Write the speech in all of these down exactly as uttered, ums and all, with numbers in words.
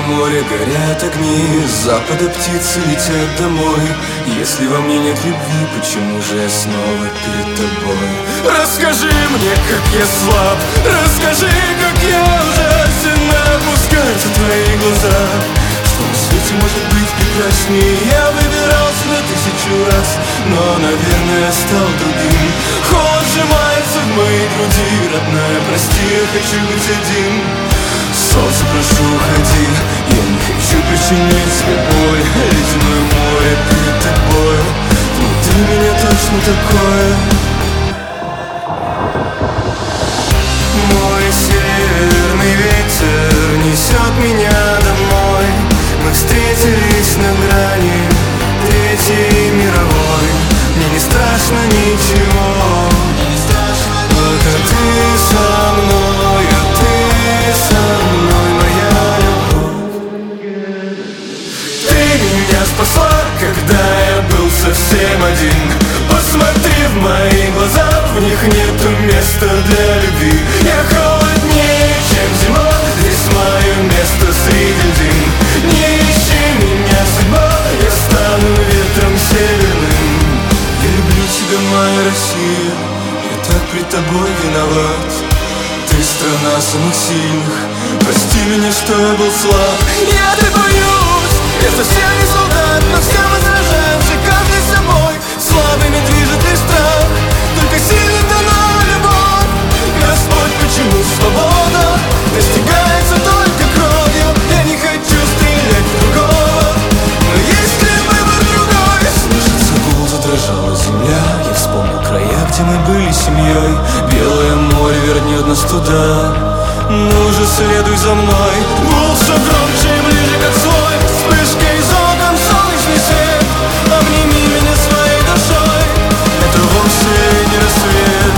море горят огни, с запада птицы летят домой. Если во мне нет любви, почему же я снова перед тобой? Расскажи мне, как я слаб, расскажи, как я ужасен. Опускаются твои глаза. Что на свете может быть прекраснее? Я выбирал себя тысячу раз, но, наверное, стал другим. Холод сжимается в моей груди. Родная, прости, я хочу быть один. Солнце, прошу, уходи. Я не хочу причинять тебе боль. Ледяное море перед тобой. Внутри меня точно такое. Мой северный ветер несет меня домой. Мы встретились на грани Третьей мировой. Мне не страшно ничего, пока ты со мной, а ты со мной, моя любовь. Ты меня спасла, когда я был совсем один. Посмотри в мои глаза, в них нету места для любви. Я холоднее, чем зима, здесь мое место среди дым. Не ищи меня, судьба, я стану ветром северным. Я люблю тебя, моя Россия, я так пред тобой виноват. Ты страна самых сильных, прости меня, что я был слаб. Я так боюсь, я совсем не солдат, но все мы сражаемся, каждый собой. Слабыми движет лишь страх, только сильным дана любовь. Господь, почему свобода достигается только кровью? Я не хочу стрелять в другого, но есть ли выбор другой? Слышится гул, задрожала земля. Я вспомнил края, где мы были семьей. Белое море вернет нас туда. Ну же, следуй за мной. Гул все громче и ближе, как свой. Вспышка из окон, солнечный свет. Обними меня своей душой. Это вовсе не рассвет.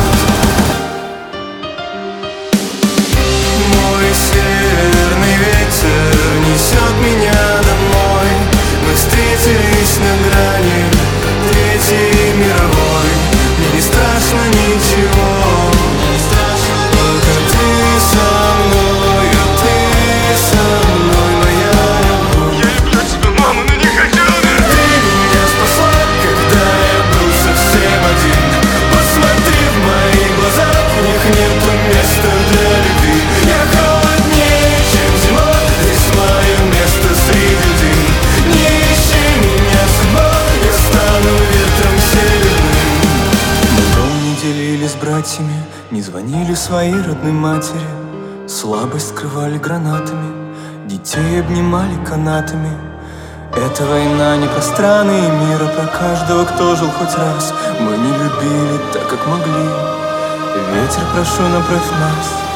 Мой северный ветер несет меня домой. Мы встретились на грани Третьей мировой. Мне не страшно ничего, пока ты со мной, а ты со мной, моя любовь. Я люблю тебя, мама, но не хочу умереть. Ты меня спасла, когда я был совсем один. Посмотри в мои глаза, в них нету места для любви. Я холоднее, чем зима, здесь мое место среди дым. Не ищи меня, судьба, я стану ветром северным. Мы дом не делили с братьями, не звонили своей родной матери. Слабость скрывали гранатами, детей обнимали канатами. Эта война не про страны и мир, а про каждого, кто жил хоть раз. Мы не любили так, как могли. Ветер, прошу, направь нас